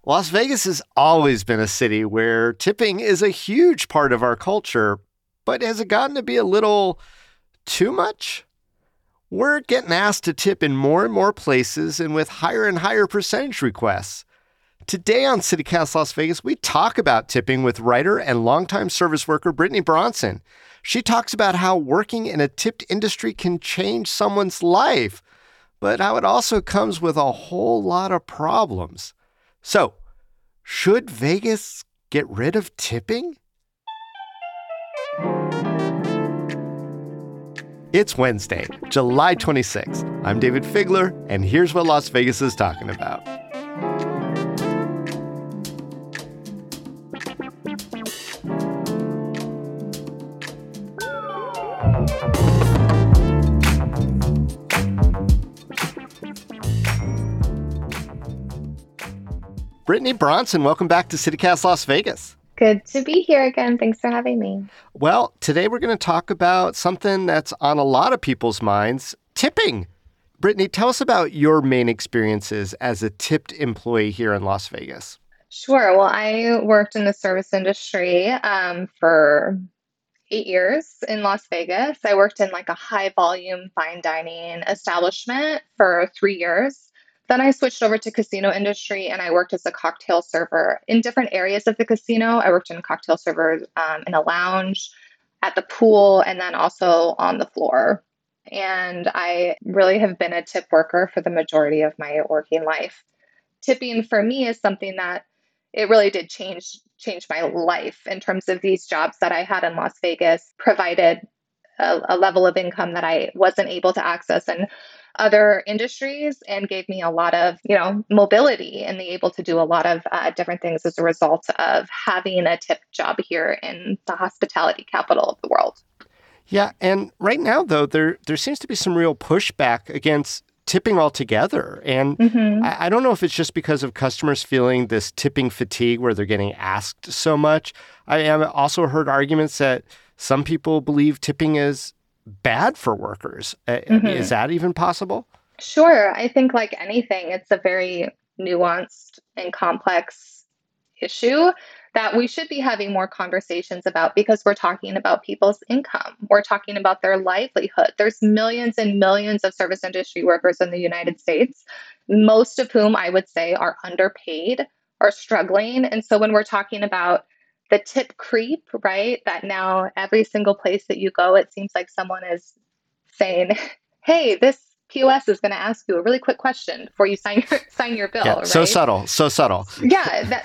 Las Vegas has always been a city where tipping is a huge part of our culture, but has it gotten to be a little too much? We're getting asked to tip in more and more places and with higher and higher percentage requests. Today on CityCast Las Vegas, we talk about tipping with writer and longtime service worker Brittany Bronson. She talks about how working in a tipped industry can change someone's life, but how it also comes with a whole lot of problems. So, should Vegas get rid of tipping? It's Wednesday, July 26th. I'm David Figler, and here's what Las Vegas is talking about. Brittany Bronson, welcome back to CityCast Las Vegas. Good to be here again. Thanks for having me. Well, today we're going to talk about something that's on a lot of people's minds, tipping. Brittany, tell us about your main experiences as a tipped employee here in Las Vegas. Sure. Well, I worked in the service industry for 8 years in Las Vegas. I worked in like a high volume fine dining establishment for 3 years. Then I switched over to casino industry and I worked as a cocktail server in different areas of the casino. I worked in cocktail servers in a lounge, at the pool, and then also on the floor. And I really have been a tip worker for the majority of my working life. Tipping for me is something that it really did change my life in terms of these jobs that I had in Las Vegas, provided a level of income that I wasn't able to access in other industries, and gave me a lot of, mobility and be able to do a lot of different things as a result of having a tip job here in the hospitality capital of the world. Yeah, and right now, though, there seems to be some real pushback against tipping altogether. And I don't know if it's just because of customers feeling this tipping fatigue where they're getting asked so much. I have also heard arguments that some people believe tipping is bad for workers. Is that even possible? Sure. I think like anything, it's a very nuanced and complex issue that we should be having more conversations about, because we're talking about people's income. We're talking about their livelihood. There's millions and millions of service industry workers in the United States, most of whom I would say are underpaid or struggling. And so when we're talking about the tip creep, right, that now every single place that you go, it seems like someone is saying, hey, this POS is going to ask you a really quick question before you sign your bill. Yeah, right? So subtle. Yeah,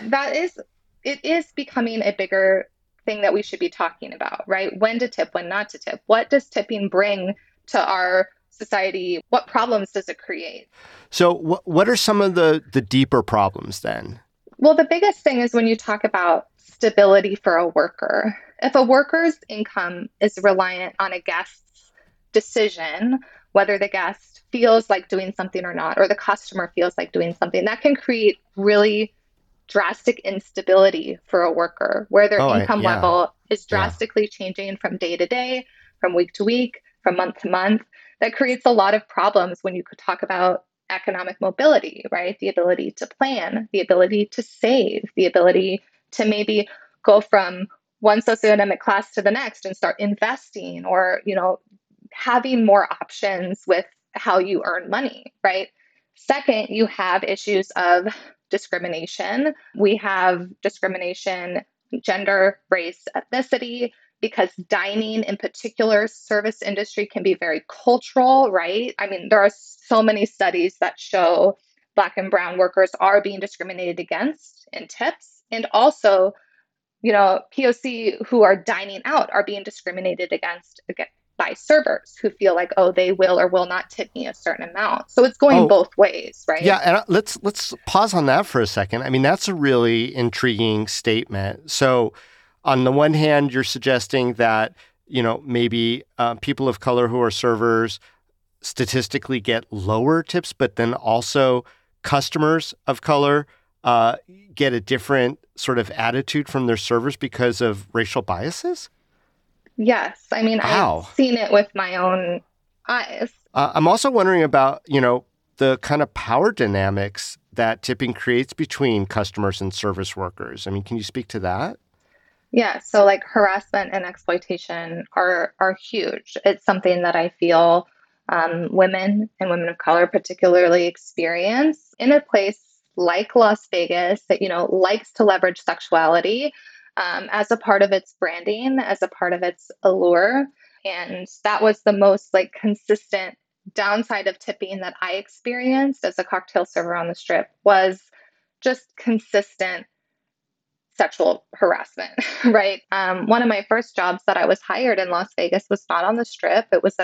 it is becoming a bigger thing that we should be talking about, right? When to tip, when not to tip. What does tipping bring to our society? What problems does it create? So what are some of the deeper problems then? Well, the biggest thing is when you talk about stability for a worker. If a worker's income is reliant on a guest's decision, whether the guest feels like doing something or not, or the customer feels like doing something, that can create really drastic instability for a worker, where their income level is drastically changing from day to day, from week to week, from month to month. That creates a lot of problems when you could talk about economic mobility, right? The ability to plan, the ability to save, the ability to maybe go from one socioeconomic class to the next and start investing, or, having more options with how you earn money, right? Second, you have issues of discrimination. We have discrimination, gender, race, ethnicity, because dining in particular, service industry can be very cultural, right? I mean, there are so many studies that show Black and brown workers are being discriminated against in tips. And also, POC who are dining out are being discriminated against by servers who feel like, oh, they will or will not tip me a certain amount. So it's going both ways, right? Yeah, and let's pause on that for a second. I mean, that's a really intriguing statement. So on the one hand, you're suggesting that, maybe people of color who are servers statistically get lower tips, but then also customers of color get a different sort of attitude from their servers because of racial biases? Yes. I mean, Wow. I've seen it with my own eyes. I'm also wondering about, the kind of power dynamics that tipping creates between customers and service workers. I mean, can you speak to that? Yeah, so like harassment and exploitation are huge. It's something that I feel women and women of color particularly experience in a place like Las Vegas that, likes to leverage sexuality as a part of its branding, as a part of its allure. And that was the most like consistent downside of tipping that I experienced as a cocktail server on the Strip was just consistent sexual harassment, right? One of my first jobs that I was hired in Las Vegas was not on the Strip. It was at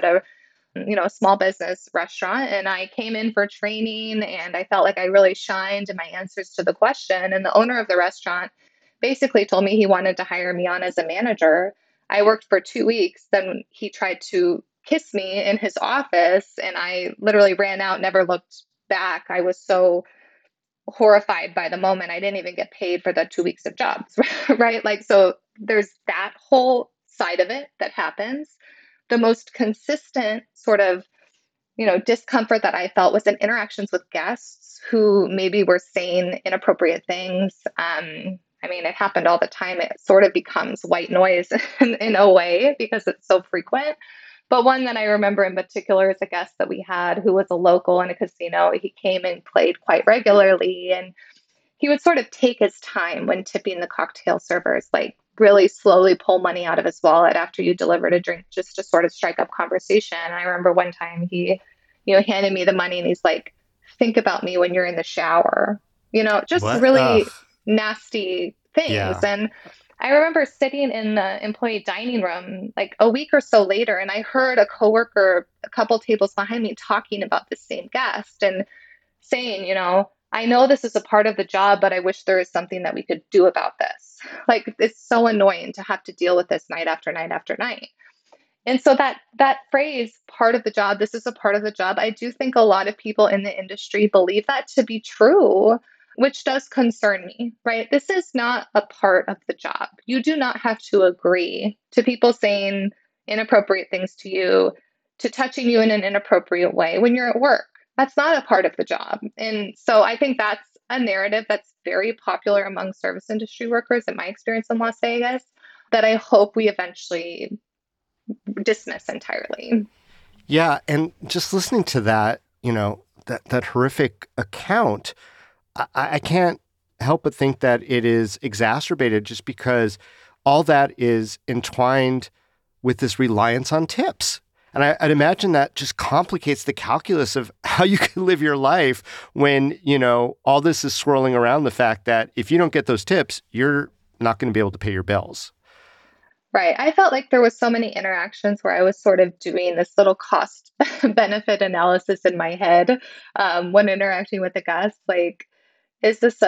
a small business restaurant, and I came in for training, and I felt like I really shined in my answers to the question. And the owner of the restaurant basically told me he wanted to hire me on as a manager. I worked for 2 weeks. Then he tried to kiss me in his office, and I literally ran out, never looked back. I was so horrified by the moment. I didn't even get paid for the 2 weeks of jobs, right? Like, so there's that whole side of it that happens. The most consistent sort of, discomfort that I felt was in interactions with guests who maybe were saying inappropriate things. I mean, it happened all the time. It sort of becomes white noise in a way because it's so frequent. But one that I remember in particular is a guest that we had who was a local in a casino. He came and played quite regularly, and he would sort of take his time when tipping the cocktail servers, like really slowly pull money out of his wallet after you delivered a drink just to sort of strike up conversation. And I remember one time he, handed me the money and he's like, think about me when you're in the shower, just What? Ugh. really nasty things. Yeah. And I remember sitting in the employee dining room like a week or so later, and I heard a coworker a couple tables behind me talking about the same guest and saying, I know this is a part of the job, but I wish there is something that we could do about this. Like, it's so annoying to have to deal with this night after night after night. And so that phrase, part of the job, this is a part of the job, I do think a lot of people in the industry believe that to be true, which does concern me, right? This is not a part of the job. You do not have to agree to people saying inappropriate things to you, to touching you in an inappropriate way when you're at work. That's not a part of the job. And so I think that's a narrative that's very popular among service industry workers, in my experience in Las Vegas, that I hope we eventually dismiss entirely. Yeah. And just listening to that, that horrific account, I can't help but think that it is exacerbated just because all that is entwined with this reliance on tips. And I'd imagine that just complicates the calculus of how you can live your life when, all this is swirling around the fact that if you don't get those tips, you're not going to be able to pay your bills. Right. I felt like there was so many interactions where I was sort of doing this little cost benefit analysis in my head when interacting with a guest. Like, is this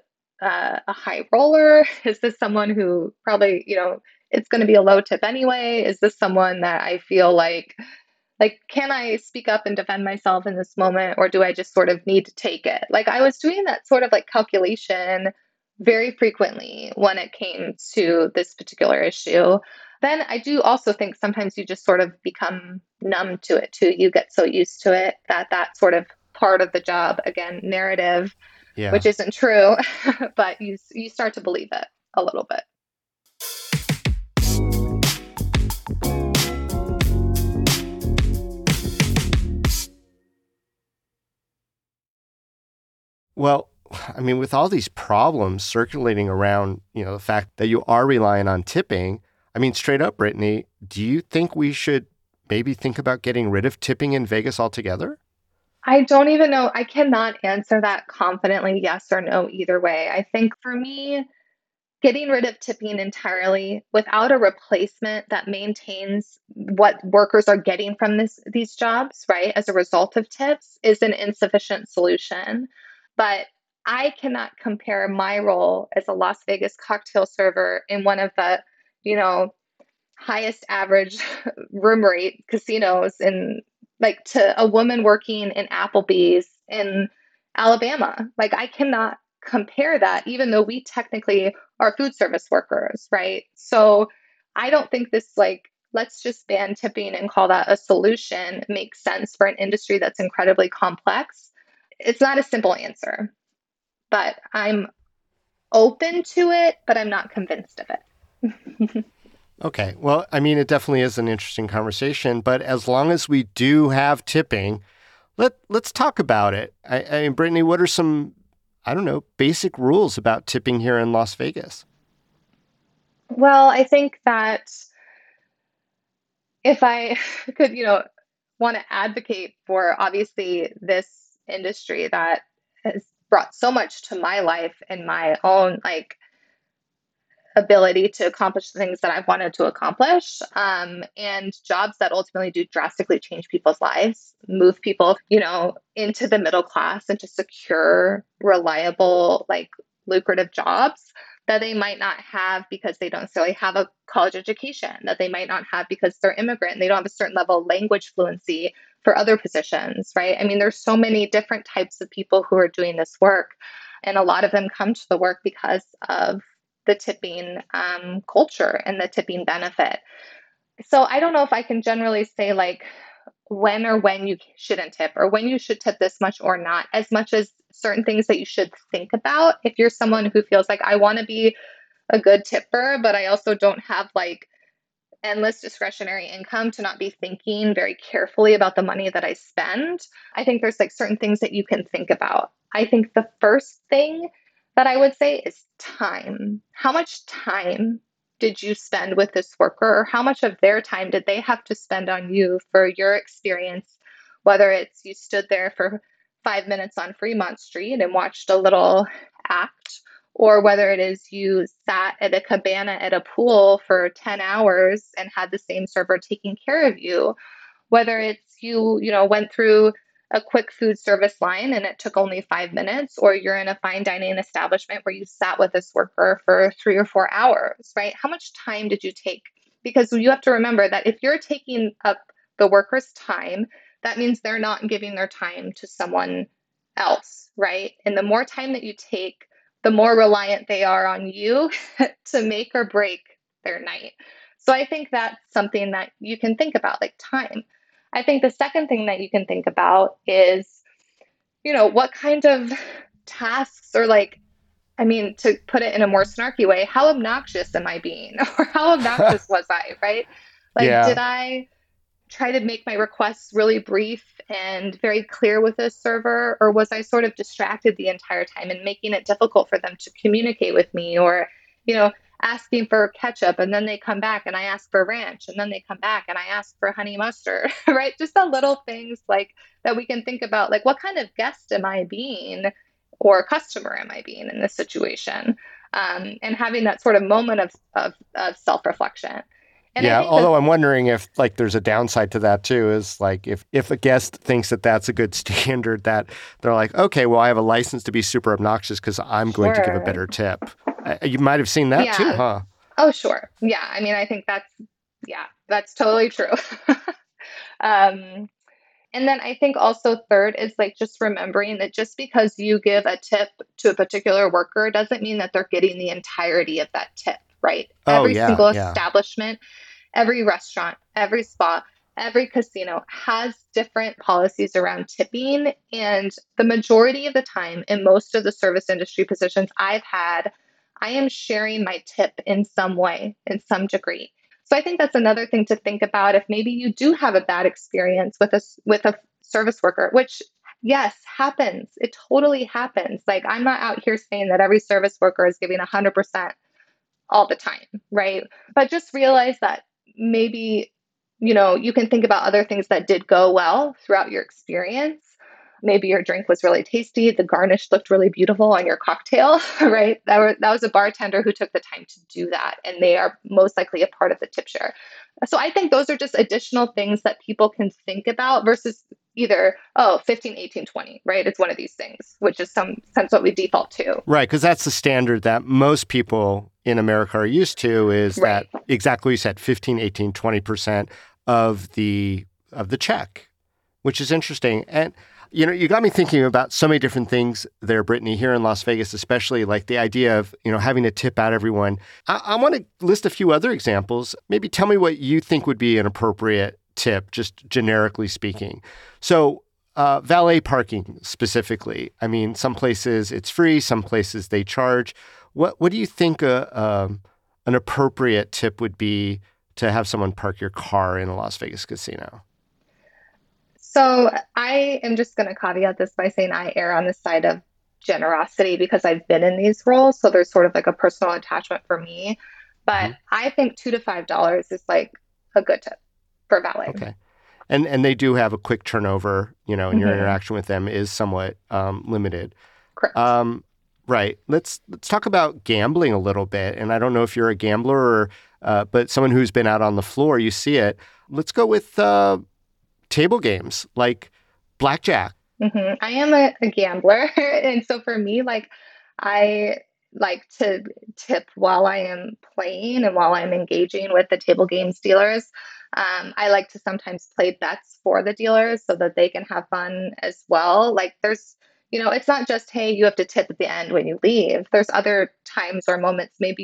a high roller? Is this someone who probably, it's going to be a low tip anyway? Is this someone that I feel like, can I speak up and defend myself in this moment, or do I just sort of need to take it? Like, I was doing that sort of like calculation very frequently when it came to this particular issue. Then I do also think sometimes you just sort of become numb to it too. You get so used to it that sort of part of the job, again, narrative, Yeah. which isn't true, but you start to believe it a little bit. Well, I mean, with all these problems circulating around, the fact that you are relying on tipping, I mean, straight up, Brittany, do you think we should maybe think about getting rid of tipping in Vegas altogether? I don't even know. I cannot answer that confidently, yes or no, either way. I think for me, getting rid of tipping entirely without a replacement that maintains what workers are getting from these jobs, right, as a result of tips is an insufficient solution. But I cannot compare my role as a Las Vegas cocktail server in one of the, you know, highest average room rate casinos in like to a woman working in Applebee's in Alabama. Like, I cannot compare that, even though we technically are food service workers, right? So I don't think this like let's just ban tipping and call that a solution makes sense for an industry that's incredibly complex. It's not a simple answer. but I'm open to it, but I'm not convinced of it. Okay. Well, I mean, it definitely is an interesting conversation, but as long as we do have tipping, let's talk about it. I mean, Brittany, what are some, I don't know, basic rules about tipping here in Las Vegas? Well, I think that if I could, want to advocate for obviously this industry that has brought so much to my life and my own like ability to accomplish the things that I've wanted to accomplish, and jobs that ultimately do drastically change people's lives, move people, into the middle class, into secure, reliable, like lucrative jobs that they might not have because they don't necessarily have a college education, that they might not have because they're immigrant and they don't have a certain level of language fluency for other positions, right? I mean, there's so many different types of people who are doing this work, and a lot of them come to the work because of the tipping culture and the tipping benefit. So I don't know if I can generally say like when you shouldn't tip or when you should tip this much or not, as much as certain things that you should think about. If you're someone who feels like I want to be a good tipper, but I also don't have like endless discretionary income to not be thinking very carefully about the money that I spend, I think there's like certain things that you can think about. I think the first thing that I would say is time. How much time did you spend with this worker, or how much of their time did they have to spend on you for your experience? Whether it's you stood there for 5 minutes on Fremont Street and watched a little act, or whether it is you sat at a cabana at a pool for 10 hours and had the same server taking care of you, whether it's you went through a quick food service line and it took only 5 minutes, or you're in a fine dining establishment where you sat with this worker for 3 or 4 hours, right? How much time did you take? Because you have to remember that if you're taking up the worker's time, that means they're not giving their time to someone else, right? And the more time that you take, the more reliant they are on you to make or break their night. So I think that's something that you can think about, like time. I think the second thing that you can think about is, what kind of tasks or like, I mean, to put it in a more snarky way, how obnoxious am I being? Or how obnoxious was I, right? Like, Yeah. did I try to make my requests really brief and very clear with this server? Or was I sort of distracted the entire time and making it difficult for them to communicate with me? Or, asking for ketchup and then they come back and I ask for ranch and then they come back and I ask for honey mustard, right? Just the little things like that we can think about, like what kind of guest am I being or customer am I being in this situation? And having that sort of moment of self-reflection. And I Yeah, think that although I'm wondering if like there's a downside to that too, is like if a guest thinks that that's a good standard, that they're like, okay, well, I have a license to be super obnoxious because I'm going to give a sure. better tip. You might have seen that too, Yeah. huh? Oh, sure. Yeah. I mean, I think that's totally true. um, and then I think also third is like just remembering that just because you give a tip to a particular worker doesn't mean that they're getting the entirety of that tip, right? Oh Every yeah, single yeah. establishment, every restaurant, every spa, every casino has different policies around tipping. And the majority of the time, in most of the service industry positions I've had, I am sharing my tip in some way, in some degree. So I think that's another thing to think about if maybe you do have a bad experience with a service worker, which yes, happens. It totally happens. Like I'm not out here saying that every service worker is giving 100% all the time, right? But just realize that maybe, you can think about other things that did go well throughout your experience. Maybe your drink was really tasty, the garnish looked really beautiful on your cocktail, right? That was a bartender who took the time to do that, and they are most likely a part of the tip share. So I think those are just additional things that people can think about versus either, 15, 18, 20, right? It's one of these things, which is some sense what we default to. Right, because that's the standard that most people in America are used to, is that Right. exactly what you said, 15, 18, 20% of the check, which is interesting. And you got me thinking about so many different things there, Brittany, here in Las Vegas, especially like the idea of, having to tip out everyone. I want to list a few other examples. Maybe tell me what you think would be an appropriate tip, just generically speaking. So valet parking specifically. I mean, some places it's free, some places they charge. What do you think an appropriate tip would be to have someone park your car in a Las Vegas casino? So I am just going to caveat this by saying I err on the side of generosity because I've been in these roles. So there's sort of like a personal attachment for me. But Hmm. I think $2 to $5 is like a good tip for valet. Okay. And they do have a quick turnover, and your Hmm. interaction with them is somewhat limited. Correct. Um, right. Let's talk about gambling a little bit. And I don't know if you're a gambler or, but someone who's been out on the floor, you see it. Let's go with table games like blackjack. I am a gambler. And so for me, like, I like to tip while I am playing and while I'm engaging with the table games dealers. I like to sometimes play bets for the dealers so that they can have fun as well. Like, it's not just, hey, you have to tip at the end when you leave. There's other times or moments, maybe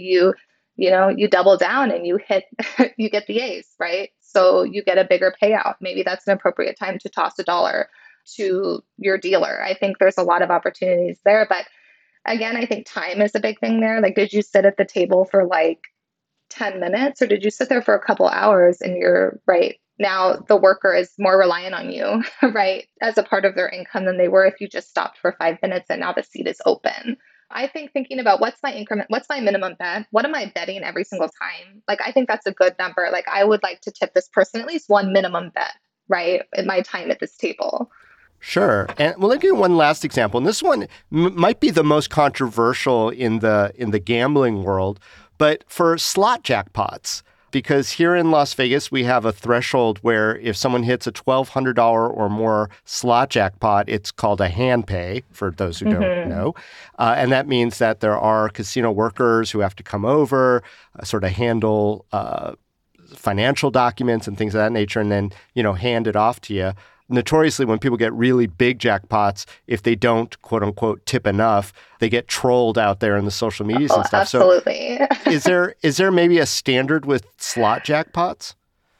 you double down and you hit, you get the ace, right? So you get a bigger payout. Maybe that's an appropriate time to toss a dollar to your dealer. I think there's a lot of opportunities there. But again, I think time is a big thing there. Like, did you sit at the table for like 10 minutes or did you sit there for a couple hours and you're right? Now the worker is more reliant on you, right, as a part of their income than they were if you just stopped for 5 minutes and now the seat is open. I think thinking about what's my increment, what's my minimum bet, what am I betting every single time? Like, I think that's a good number. Like, I would like to tip this person at least one minimum bet, right, in my time at this table. Sure. And well, let me give you one last example. And this one might be the most controversial in the gambling world, but for slot jackpots, because here in Las Vegas we have a threshold where if someone hits a $1,200 or more slot jackpot, it's called a hand pay. For those who don't Hmm. know, and that means that there are casino workers who have to come over, sort of handle financial documents and things of that nature, and then hand it off to you. Notoriously, when people get really big jackpots, if they don't quote unquote tip enough, they get trolled out there in the social medias Oh, and stuff. So, absolutely. is there maybe a standard with slot jackpots?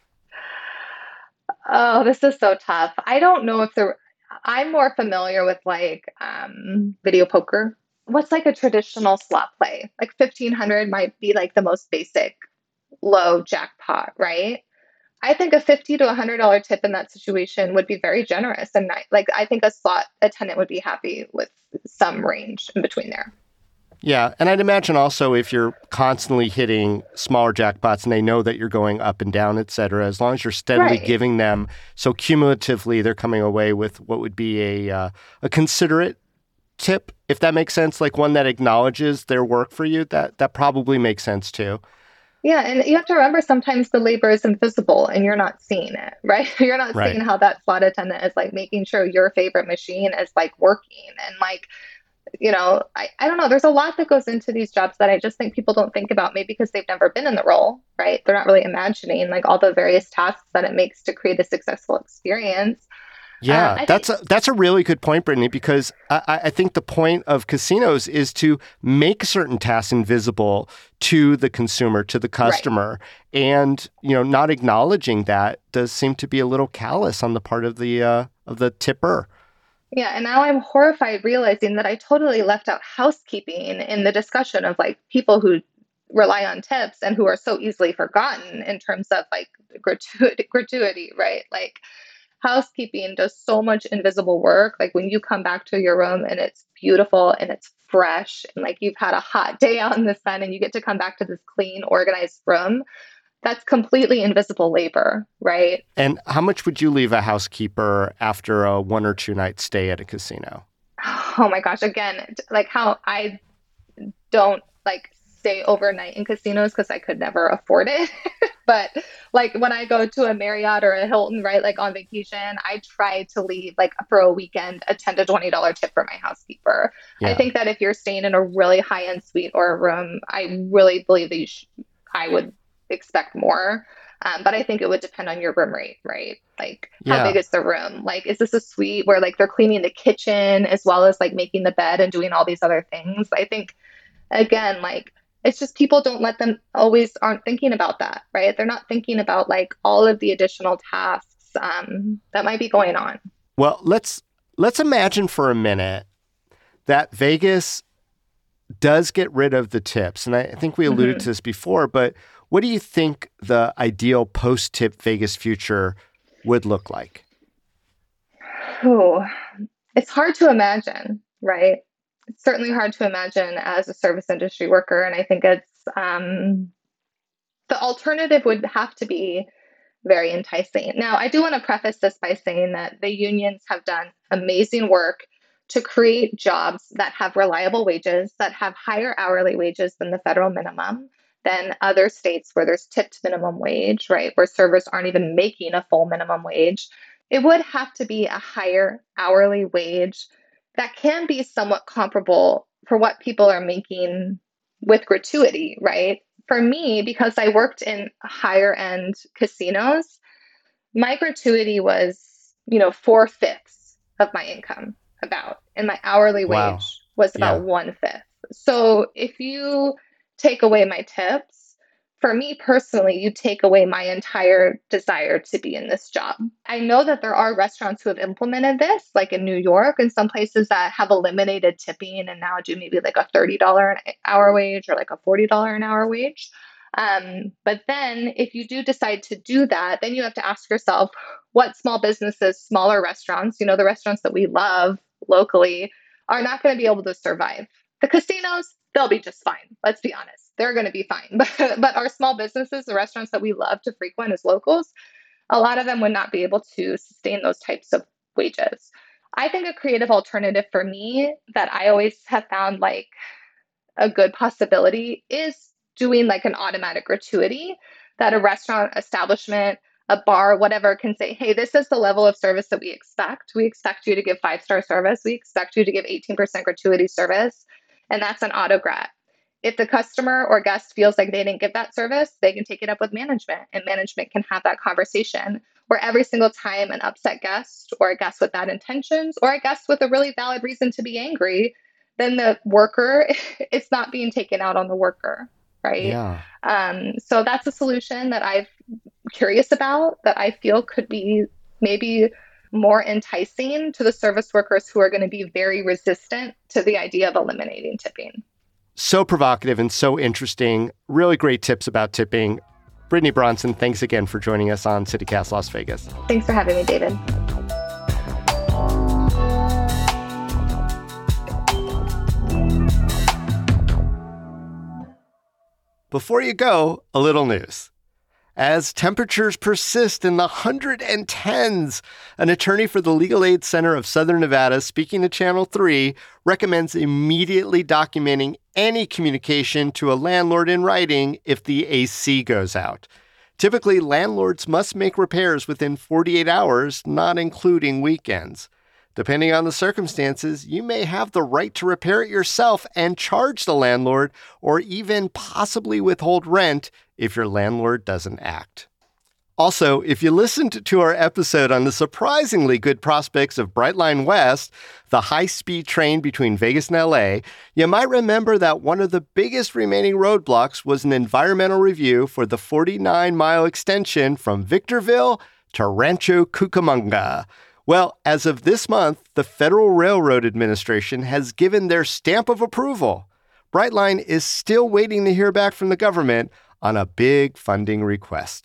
Oh, this is so tough. I don't know if there, I'm more familiar with like video poker. What's like a traditional slot play? Like 1500 might be like the most basic low jackpot, right? I think a 50 to $100 tip in that situation would be very generous. And I think a slot attendant would be happy with some range in between there. Yeah, and I'd imagine also if you're constantly hitting smaller jackpots and they know that you're going up and down, et cetera, as long as you're steadily Right. giving them, so cumulatively they're coming away with what would be a considerate tip, if that makes sense, like one that acknowledges their work for you. That probably makes sense too. Yeah, and you have to remember sometimes the labor is invisible and you're not seeing it, right? You're not seeing Right. how that slot attendant is like making sure your favorite machine is like working. And like, I don't know, there's a lot that goes into these jobs that I just think people don't think about, maybe because they've never been in the role, right? They're not really imagining like all the various tasks that it makes to create a successful experience. Yeah, I think that's a really good point, Brittany, because I think the point of casinos is to make certain tasks invisible to the consumer, to the right. customer, and not acknowledging that does seem to be a little callous on the part of the tipper. Yeah, and now I'm horrified realizing that I totally left out housekeeping in the discussion of like people who rely on tips and who are so easily forgotten in terms of like gratuity, right? Like housekeeping does so much invisible work. Like when you come back to your room and it's beautiful and it's fresh and like you've had a hot day out in the sun and you get to come back to this clean, organized room, that's completely invisible labor, right? And how much would you leave a housekeeper after a 1 or 2 night stay at a casino? Oh my gosh, again, like how I don't like stay overnight in casinos because I could never afford it. But like when I go to a Marriott or a Hilton, right, like on vacation, I try to leave like for a weekend a $10 to $20 tip for my housekeeper. I Yeah. think that if you're staying in a really high end suite or a room, I really believe that I would expect more. But I think it would depend on your room rate, right? Like, how big Yeah. is the room? Like, is this a suite where like they're cleaning the kitchen as well as like making the bed and doing all these other things? I think again, like it's just people don't let them always aren't thinking about that, right? They're not thinking about like all of the additional tasks that might be going on. Well, let's imagine for a minute that Vegas does get rid of the tips. And I think we alluded to this before, but what do you think the ideal post-tip Vegas future would look like? Oh, it's hard to imagine, right? It's certainly hard to imagine as a service industry worker. And I think it's the alternative would have to be very enticing. Now, I do want to preface this by saying that the unions have done amazing work to create jobs that have reliable wages, that have higher hourly wages than the federal minimum, than other states where there's tipped minimum wage, right? Where servers aren't even making a full minimum wage. It would have to be a higher hourly wage that can be somewhat comparable for what people are making with gratuity, right? For me, because I worked in higher end casinos, my gratuity was, 4/5 of my income and my hourly Wow. wage was about 1/5. So if you take away my tips, for me personally, you take away my entire desire to be in this job. I know that there are restaurants who have implemented this, like in New York and some places that have eliminated tipping and now do maybe like a $30 an hour wage or like a $40 an hour wage. But then if you do decide to do that, then you have to ask yourself what small businesses, smaller restaurants, the restaurants that we love locally, are not going to be able to survive. The casinos, they'll be just fine. Let's be honest. They're going to be fine. But our small businesses, the restaurants that we love to frequent as locals, a lot of them would not be able to sustain those types of wages. I think a creative alternative for me that I always have found like a good possibility is doing like an automatic gratuity that a restaurant establishment, a bar, whatever, can say, hey, this is the level of service that we expect. We expect you to give 5-star service. We expect you to give 18% gratuity service. And that's an auto grat. If the customer or guest feels like they didn't get that service, they can take it up with management, and management can have that conversation where every single time an upset guest or a guest with bad intentions or a guest with a really valid reason to be angry, then the worker, it's not being taken out on the worker, right? Yeah. So that's a solution that I'm curious about, that I feel could be maybe more enticing to the service workers who are going to be very resistant to the idea of eliminating tipping. So provocative and so interesting. Really great tips about tipping. Brittany Bronson, thanks again for joining us on CityCast Las Vegas. Thanks for having me, David. Before you go, a little news. As temperatures persist in the 110s, an attorney for the Legal Aid Center of Southern Nevada, speaking to Channel 3, recommends immediately documenting any communication to a landlord in writing if the AC goes out. Typically, landlords must make repairs within 48 hours, not including weekends. Depending on the circumstances, you may have the right to repair it yourself and charge the landlord, or even possibly withhold rent if your landlord doesn't act. Also, if you listened to our episode on the surprisingly good prospects of Brightline West, the high-speed train between Vegas and LA, you might remember that one of the biggest remaining roadblocks was an environmental review for the 49-mile extension from Victorville to Rancho Cucamonga. Well, as of this month, the Federal Railroad Administration has given their stamp of approval. Brightline is still waiting to hear back from the government on a big funding request.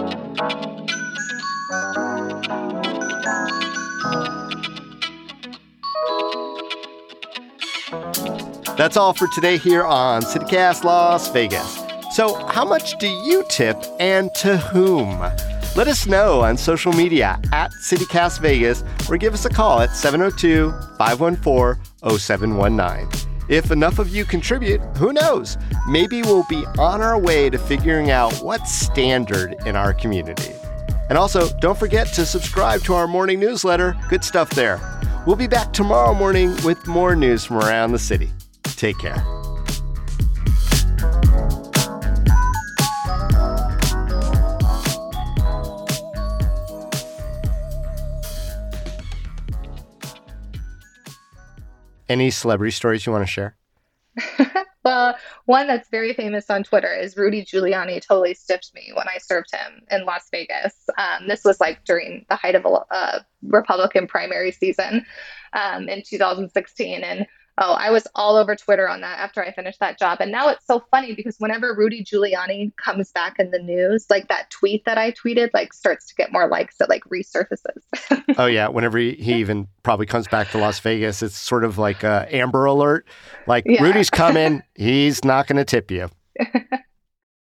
That's all for today here on CityCast Las Vegas. So, how much do you tip and to whom? Let us know on social media at CityCast Vegas or give us a call at 702-514-0719. If enough of you contribute, who knows? Maybe we'll be on our way to figuring out what's standard in our community. And also, don't forget to subscribe to our morning newsletter. Good stuff there. We'll be back tomorrow morning with more news from around the city. Take care. Any celebrity stories you want to share? The one that's very famous on Twitter is Rudy Giuliani totally stiffed me when I served him in Las Vegas. This was like during the height of a Republican primary season in 2016. And oh, I was all over Twitter on that after I finished that job. And now it's so funny because whenever Rudy Giuliani comes back in the news, like that tweet that I tweeted, like starts to get more likes, it like resurfaces. Oh, yeah. Whenever he even probably comes back to Las Vegas, it's sort of like a Amber Alert. Like, Yeah. Rudy's coming. He's not going to tip you.